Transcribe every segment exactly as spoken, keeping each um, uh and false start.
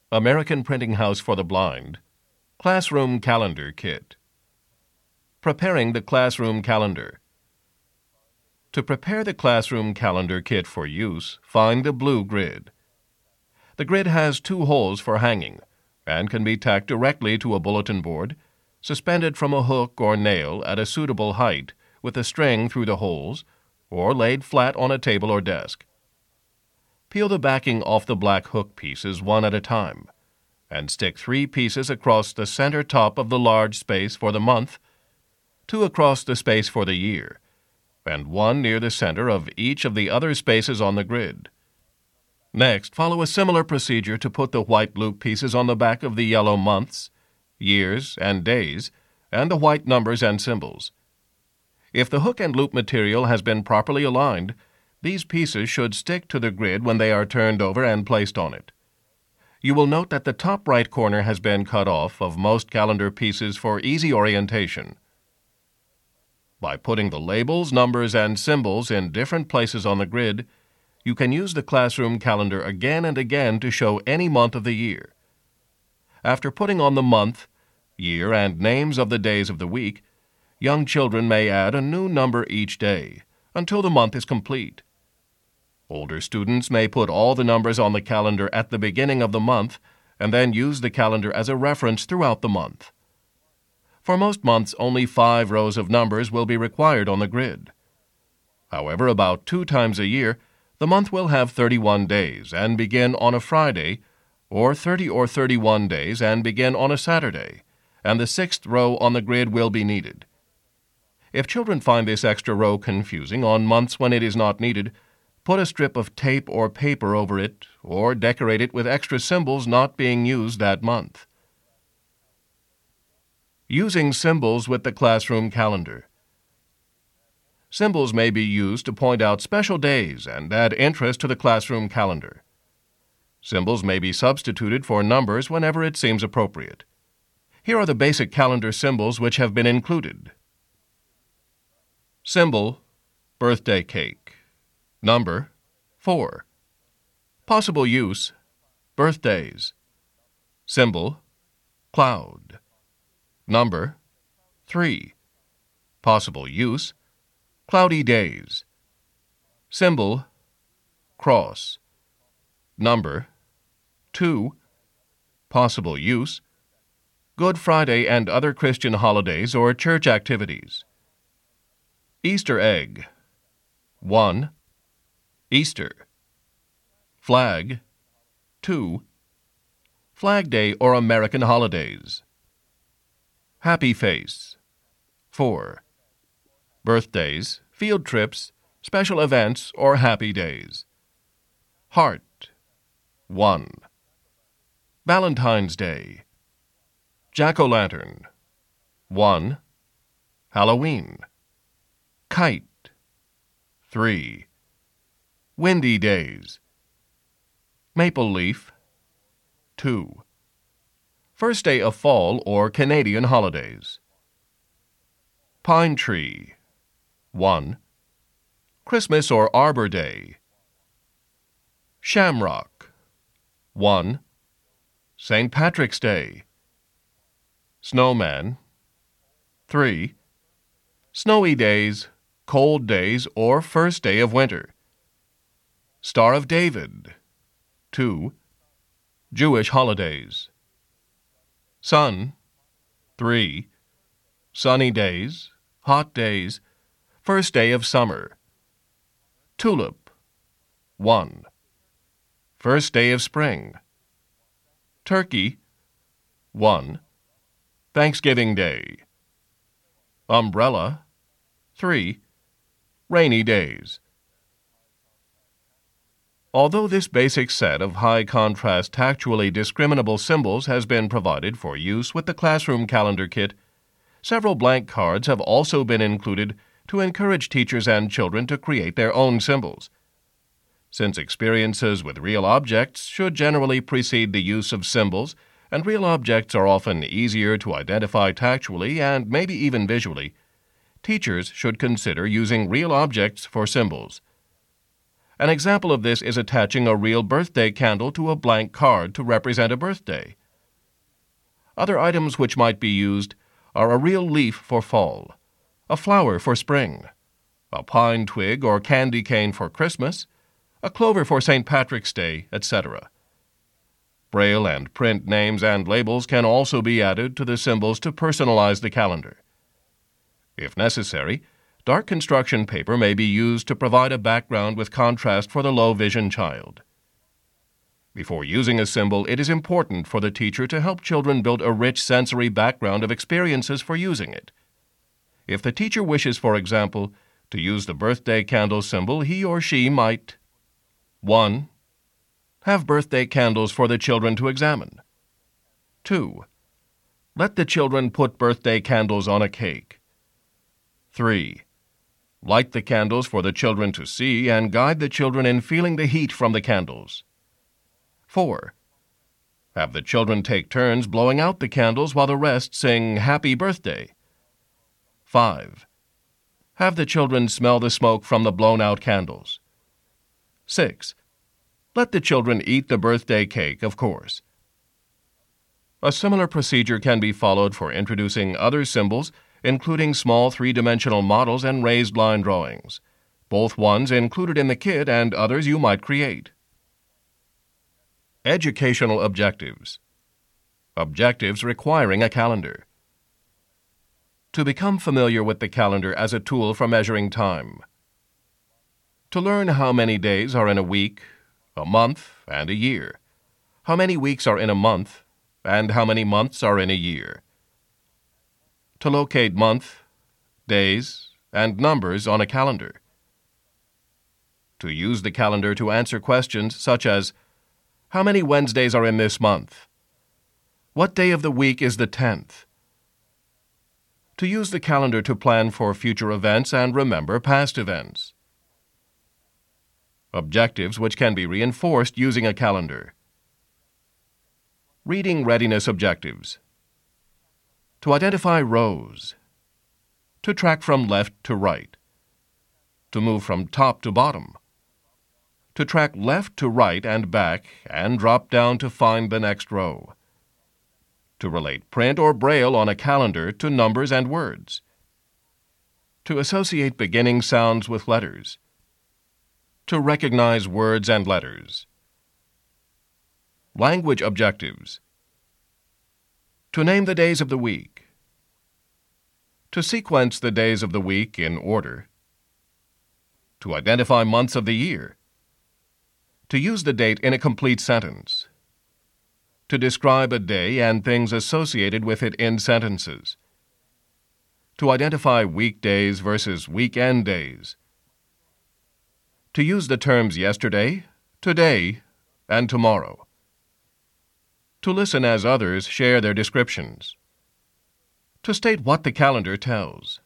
American Printing House for the Blind, Classroom Calendar Kit. Preparing the Classroom Calendar. To prepare the Classroom Calendar Kit for use, find the blue grid. The grid has two holes for hanging and can be tacked directly to a bulletin board, suspended from a hook or nail at a suitable height with a string through the holes, or laid flat on a table or desk. Peel the backing off the black hook pieces one at a time, and stick three pieces across the center top of the large space for the month, two across the space for the year, and one near the center of each of the other spaces on the grid. Next, follow a similar procedure to put the white loop pieces on the back of the yellow months, years, and days, and the white numbers and symbols. If the hook and loop material has been properly aligned, these pieces should stick to the grid when they are turned over and placed on it. You will note that the top right corner has been cut off of most calendar pieces for easy orientation. By putting the labels, numbers, and symbols in different places on the grid, you can use the classroom calendar again and again to show any month of the year. After putting on the month, year, and names of the days of the week, young children may add a new number each day until the month is complete. Older students may put all the numbers on the calendar at the beginning of the month and then use the calendar as a reference throughout the month. For most months, only five rows of numbers will be required on the grid. However, about two times a year, the month will have thirty-one days and begin on a Friday, or thirty or thirty-one days and begin on a Saturday, and the sixth row on the grid will be needed. If children find this extra row confusing on months when it is not needed, put a strip of tape or paper over it, or decorate it with extra symbols not being used that month. Using symbols with the classroom calendar. Symbols may be used to point out special days and add interest to the classroom calendar. Symbols may be substituted for numbers whenever it seems appropriate. Here are the basic calendar symbols which have been included. Symbol, birthday cake. Number, four. Possible use, birthdays. Symbol, cloud. Number, three. Possible use, cloudy days. Symbol, cross. Number, two. Possible use, Good Friday and other Christian holidays or church activities. Easter egg, one. Easter. Flag, two. Flag Day or American holidays. Happy face, four. Birthdays, field trips, special events, or happy days. Heart, one. Valentine's Day. Jack-o'-lantern, one. Halloween. Kite, three. Windy days. Maple leaf, two. First day of fall or Canadian holidays. Pine tree, one. Christmas or Arbor Day. Shamrock, one. Saint Patrick's Day. Snowman, three. Snowy days, cold days, or first day of winter. Star of David, two. Jewish holidays. Sun, three. Sunny days, hot days, first day of summer. Tulip, one. First day of spring. Turkey, one. Thanksgiving Day. Umbrella, three. Rainy days. Although this basic set of high-contrast tactually discriminable symbols has been provided for use with the classroom calendar kit, several blank cards have also been included to encourage teachers and children to create their own symbols. Since experiences with real objects should generally precede the use of symbols, and real objects are often easier to identify tactually and maybe even visually, teachers should consider using real objects for symbols. An example of this is attaching a real birthday candle to a blank card to represent a birthday. Other items which might be used are a real leaf for fall, a flower for spring, a pine twig or candy cane for Christmas, a clover for Saint Patrick's Day, et cetera. Braille and print names and labels can also be added to the symbols to personalize the calendar. If necessary, dark construction paper may be used to provide a background with contrast for the low-vision child. Before using a symbol, it is important for the teacher to help children build a rich sensory background of experiences for using it. If the teacher wishes, for example, to use the birthday candle symbol, he or she might one. Have birthday candles for the children to examine. two. Let the children put birthday candles on a cake. three. Light the candles for the children to see and guide the children in feeling the heat from the candles. four. Have the children take turns blowing out the candles while the rest sing Happy Birthday. five. Have the children smell the smoke from the blown-out candles. six. Let the children eat the birthday cake, of course. A similar procedure can be followed for introducing other symbols, including small three-dimensional models and raised line drawings, both ones included in the kit and others you might create. Educational objectives. Objectives requiring a calendar. To become familiar with the calendar as a tool for measuring time. To learn how many days are in a week, a month, and a year. How many weeks are in a month, and how many months are in a year. To locate month, days, and numbers on a calendar. To use the calendar to answer questions such as, how many Wednesdays are in this month? What day of the week is the tenth? To use the calendar to plan for future events and remember past events. Objectives which can be reinforced using a calendar. Reading readiness objectives. To identify rows. To track from left to right. To move from top to bottom. To track left to right and back and drop down to find the next row. To relate print or braille on a calendar to numbers and words. To associate beginning sounds with letters. To recognize words and letters. Language objectives. To name the days of the week. To sequence the days of the week in order. To identify months of the year. To use the date in a complete sentence. To describe a day and things associated with it in sentences. To identify weekdays versus weekend days. To use the terms yesterday, today, and tomorrow. To listen as others share their descriptions. To state what the calendar tells.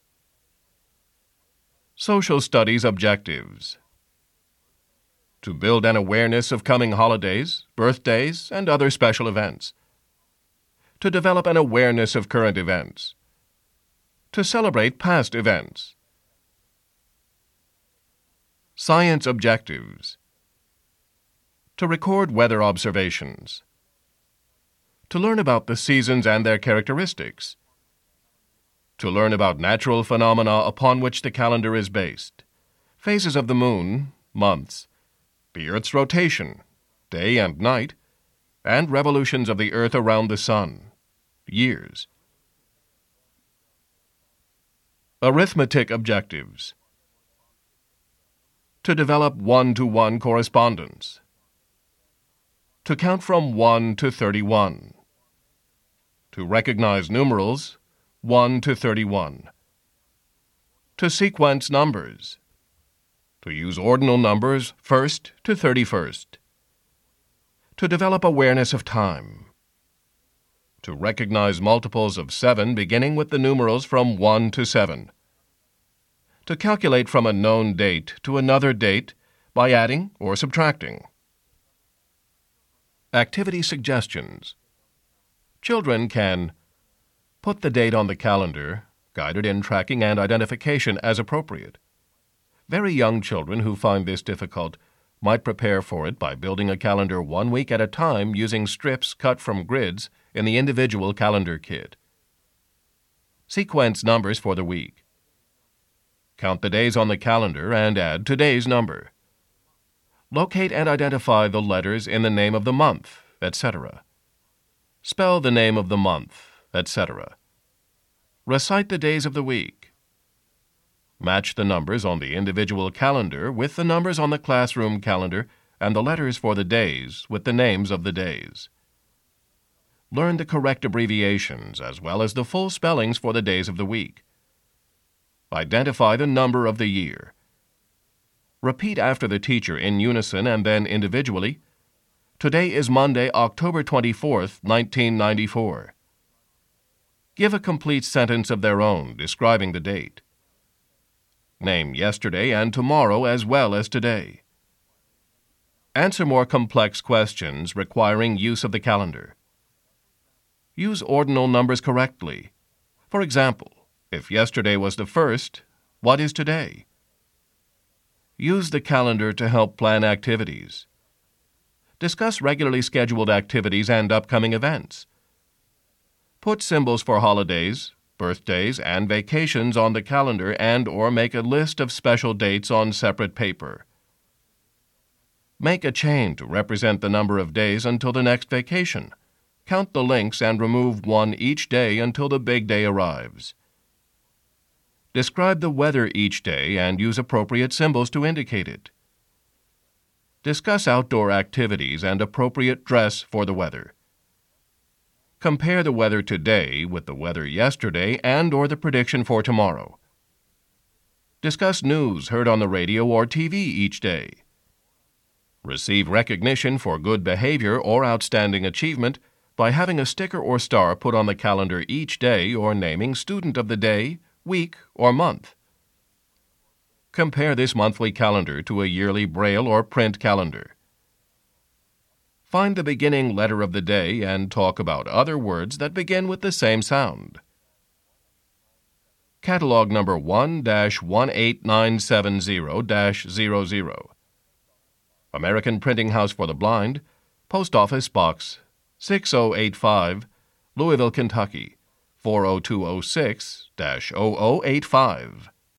Social studies objectives. To build an awareness of coming holidays, birthdays, and other special events. To develop an awareness of current events. To celebrate past events. Science objectives. To record weather observations. To learn about the seasons and their characteristics. To learn about natural phenomena upon which the calendar is based. Phases of the moon, months, the Earth's rotation, day and night, and revolutions of the Earth around the sun, years. Arithmetic objectives. To develop one-to-one correspondence. To count from one to thirty-one. To recognize numerals one to thirty-one. To sequence numbers. To use ordinal numbers first to thirty-first. To develop awareness of time. To recognize multiples of seven beginning with the numerals from one to seven. To calculate from a known date to another date by adding or subtracting. Activity suggestions. Children can put the date on the calendar, guided in tracking and identification as appropriate. Very young children who find this difficult might prepare for it by building a calendar one week at a time using strips cut from grids in the individual calendar kit. Sequence numbers for the week. Count the days on the calendar and add today's number. Locate and identify the letters in the name of the month, et cetera. Spell the name of the month, et cetera. Recite the days of the week. Match the numbers on the individual calendar with the numbers on the classroom calendar and the letters for the days with the names of the days. Learn the correct abbreviations as well as the full spellings for the days of the week. Identify the number of the year. Repeat after the teacher in unison and then individually. Today is Monday, October twenty-fourth, nineteen ninety-four. Give a complete sentence of their own describing the date. Name yesterday and tomorrow as well as today. Answer more complex questions requiring use of the calendar. Use ordinal numbers correctly. For example, if yesterday was the first, what is today? Use the calendar to help plan activities. Discuss regularly scheduled activities and upcoming events. Put symbols for holidays, birthdays, and vacations on the calendar and or make a list of special dates on separate paper. Make a chain to represent the number of days until the next vacation. Count the links and remove one each day until the big day arrives. Describe the weather each day and use appropriate symbols to indicate it. Discuss outdoor activities and appropriate dress for the weather. Compare the weather today with the weather yesterday and or the prediction for tomorrow. Discuss news heard on the radio or T V each day. Receive recognition for good behavior or outstanding achievement by having a sticker or star put on the calendar each day or naming student of the day, week, or month. Compare this monthly calendar to a yearly Braille or print calendar. Find the beginning letter of the day and talk about other words that begin with the same sound. Catalog number one dash one eight nine seven zero dash zero zero. American Printing House for the Blind, Post Office Box six oh eight five, Louisville, Kentucky four oh two oh six dash oh oh eight five.